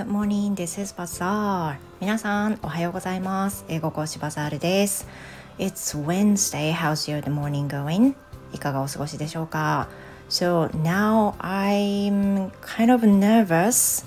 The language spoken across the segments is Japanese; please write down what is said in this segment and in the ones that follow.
Good morning, this is Bazaar. 皆さんおはようございます。英語講師バザールです。It's Wednesday. How's your morning going? いかがお過ごしでしょうか？ So now I'm kind of nervous.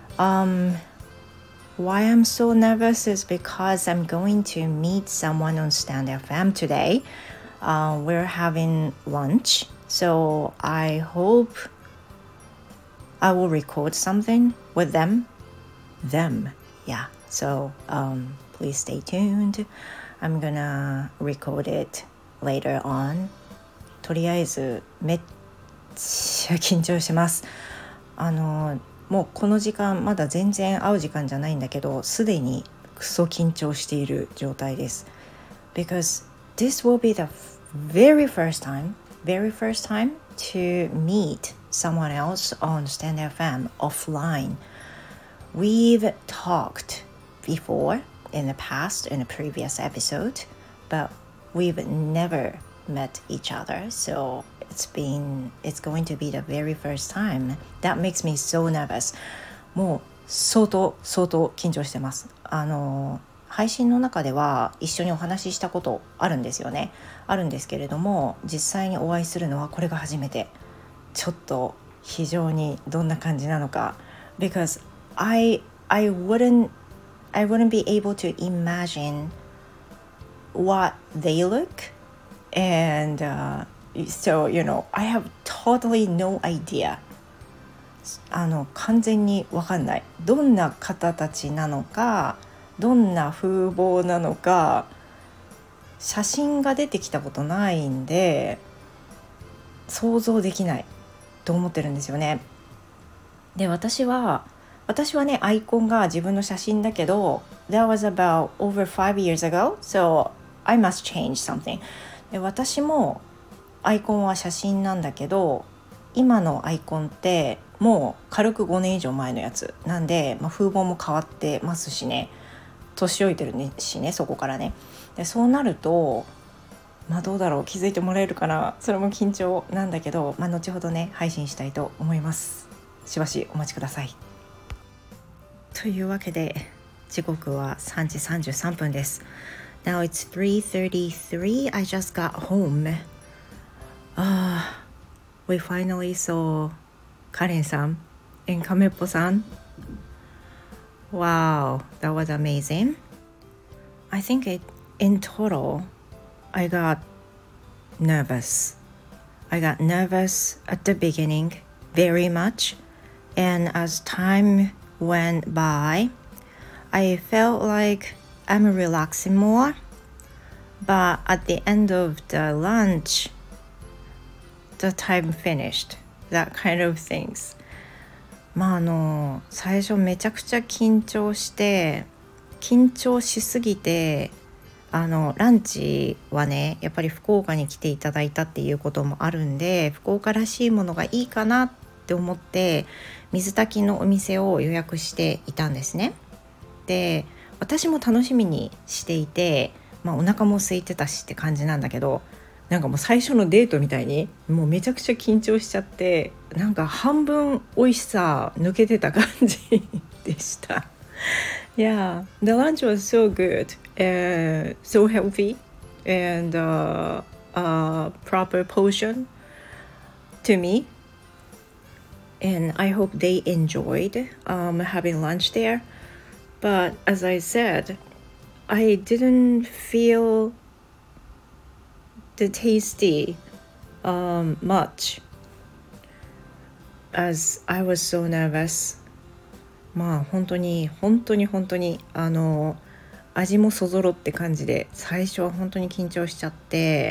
Why I'm so nervous is because I'm going to meet someone on Stand FM today. We're having lunch, so I hope I will record something with them. Yeah. So please stay tuned. I'm gonna record it later on. とりあえずめっちゃ緊張してます。もうこの時間まだ全然会う時間じゃないんだけど、すでにクソ緊張している状態です。Because this will be the very first time to meet someone else on Stand FM offline. We've talked before in the past in a previous episode, but we've never met each other. So it's going to be the very first time. That makes me so nervous. もう相当緊張してます。配信の中では一緒にお話ししたことあるんですよね。あるんですけれども、実際にお会いするのはこれが初めて。ちょっと非常にどんな感じなのか。Because I wouldn't be able to imagine what they look, and so I have totally no idea. 完全に分かんない。どんな方たちなのか、どんな風貌なのか、写真が出てきたことないんで想像できないと思ってるんですよね。で、私はね、アイコンが自分の写真だけど That was about over 5 years ago, so I must change something. で、私もアイコンは写真なんだけど、今のアイコンってもう軽く5年以上前のやつなんで、風貌も変わってますしね、年老いてるしね、そこからね。で、そうなるとどうだろう、気づいてもらえるかな。それも緊張なんだけど、後ほどね配信したいと思います。しばしお待ちください。というわけで時刻は3時33分です。Now it's 3:33. I just got home. We finally saw カレンさん and カメッポさん。Wow, that was amazing. I think in total I got nervous. at the beginning very much, and as time went by, I felt like I'm relaxing more. But at the end of the lunch, the time finished. That kind of things. 最初めちゃくちゃ緊張しすぎて、ランチはね、やっぱり福岡に来ていただいたっていうこともあるんで、福岡らしいものがいいかなって思って水炊きのお店を予約していたんですね。で、私も楽しみにしていて、お腹も空いてたしって感じなんだけど、なんかもう最初のデートみたいにもうめちゃくちゃ緊張しちゃって、なんか半分美味しさ抜けてた感じでした。Yeah, the lunch was so good and so healthy, and proper portion to me. And I hope they enjoyed having lunch there. But as I said, I didn't feel the tasty much as I was so nervous. 本当に味もそぞろって感じで、最初は本当に緊張しちゃって、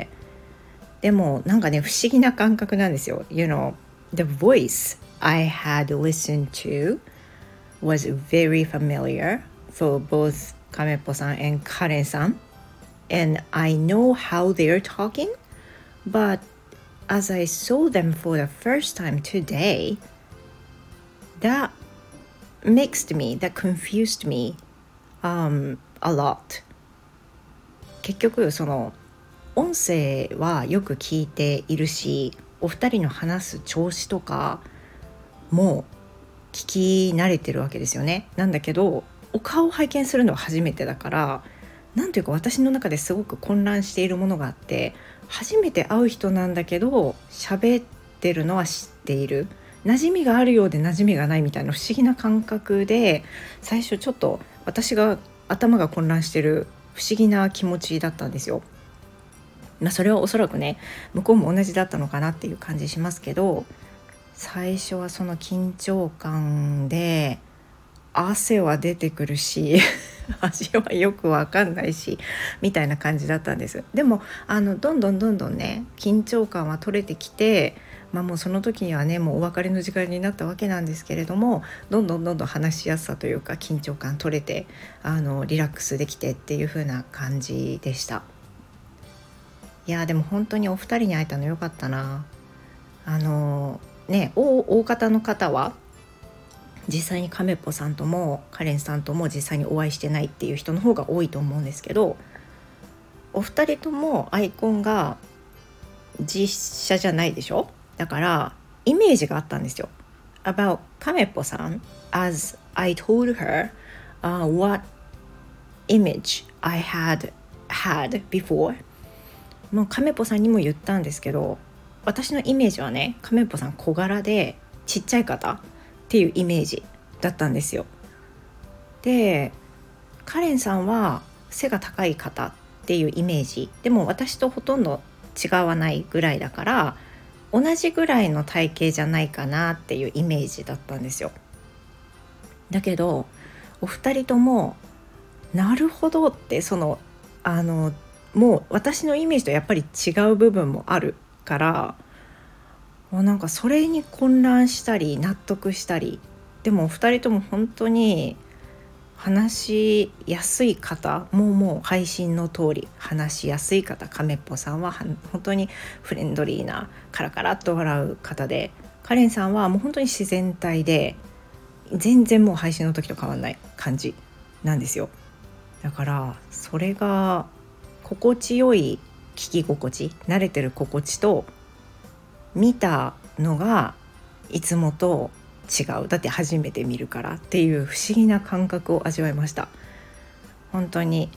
でもなんかね、不思議な感覚なんですよ。The voice I had listened to was very familiar for both カメッポさん and カレンさん。And I know how they're talking, but as I saw them for the first time today, that confused me a lot. 結局その音声はよく聞いているし、お二人の話す調子とかも聞き慣れてるわけですよね。なんだけどお顔を拝見するのは初めてだから、なんていうか私の中ですごく混乱しているものがあって、初めて会う人なんだけど喋ってるのは知っている、馴染みがあるようで馴染みがないみたいな不思議な感覚で、最初ちょっと私が頭が混乱してる不思議な気持ちだったんですよ。それはおそらくね向こうも同じだったのかなっていう感じしますけど、最初はその緊張感で汗は出てくるし味はよくわかんないしみたいな感じだったんです。でもどんどんね緊張感は取れてきて、もうその時にはねもうお別れの時間になったわけなんですけれども、どんどん話しやすさというか緊張感取れてリラックスできてっていう風な感じでした。いやでも本当にお二人に会えたのよかったな。大方の方は実際にカメポさんともカレンさんとも実際にお会いしてないっていう人の方が多いと思うんですけど、お二人ともアイコンが実写じゃないでしょ。だからイメージがあったんですよ about カメポさん as I told her、what image I had before。 もうカメポさんにも言ったんですけど、私のイメージはねカメポさん小柄でちっちゃい方っていうイメージだったんですよ。でカレンさんは背が高い方っていうイメージでも私とほとんど違わないぐらいだから、同じぐらいの体型じゃないかなっていうイメージだったんですよ。だけどお二人ともなるほどって、もう私のイメージとやっぱり違う部分もあるから、もうなんかそれに混乱したり納得したり、でもお二人とも本当に話しやすい方、もう配信の通り話しやすい方、カメッポさんは本当にフレンドリーなカラカラっと笑う方で、カレンさんはもう本当に自然体で全然もう配信の時と変わらない感じなんですよ。だからそれが心地よい聞き心地、慣れてる心地と見たのがいつもと違う、だって初めて見るからっていう不思議な感覚を味わいました。本当に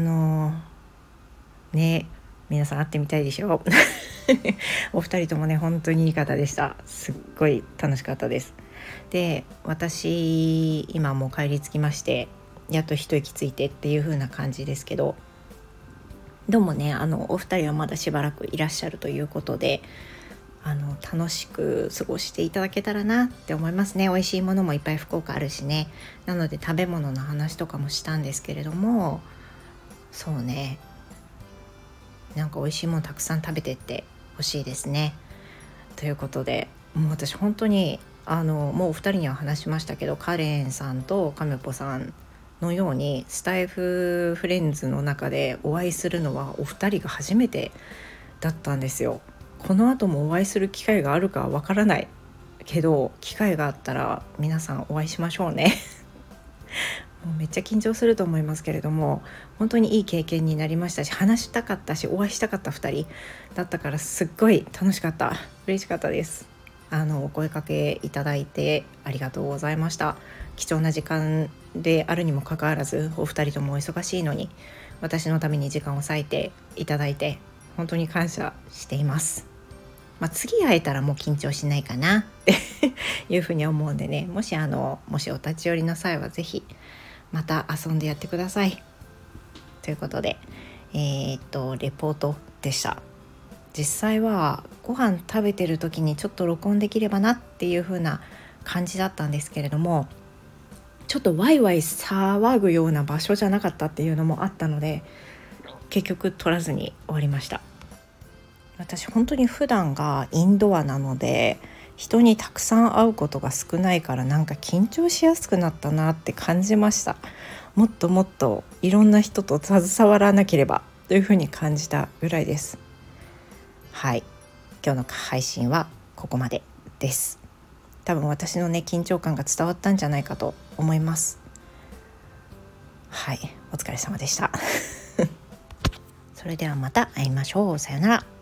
ね、皆さん会ってみたいでしょお二人ともね本当にいい方でした。すっごい楽しかったです。で私今もう帰り着きまして、やっと一息ついてっていう風な感じですけど、どうもねお二人はまだしばらくいらっしゃるということで、楽しく過ごしていただけたらなって思いますね。美味しいものもいっぱい福岡あるしね。なので食べ物の話とかもしたんですけれども、そうね、なんか美味しいものたくさん食べてってほしいですね。ということで、もう私本当にもうお二人には話しましたけど、カレンさんとカメポさんのようにスタイフフレンズの中でお会いするのはお二人が初めてだったんですよ。この後もお会いする機会があるかわからないけど、機会があったら皆さんお会いしましょうねもうめっちゃ緊張すると思いますけれども、本当にいい経験になりましたし、話したかったしお会いしたかった2人だったから、すっごい楽しかった、嬉しかったです。お声かけいただいてありがとうございました。貴重な時間であるにもかかわらず、お二人ともお忙しいのに私のために時間を割いていただいて本当に感謝しています。次会えたらもう緊張しないかなっていうふうに思うんでね、もしお立ち寄りの際はぜひまた遊んでやってくださいということで、レポートでした。実際はご飯食べてる時にちょっと録音できればなっていう風な感じだったんですけれども、ちょっとワイワイ騒ぐような場所じゃなかったっていうのもあったので、結局撮らずに終わりました。私本当に普段がインドアなので、人にたくさん会うことが少ないから、なんか緊張しやすくなったなって感じました。もっともっといろんな人と携わらなければというふうに感じたぐらいです。はい、今日の配信はここまでです。多分私のね緊張感が伝わったんじゃないかと思います。はい、お疲れ様でしたそれではまた会いましょう。さよなら。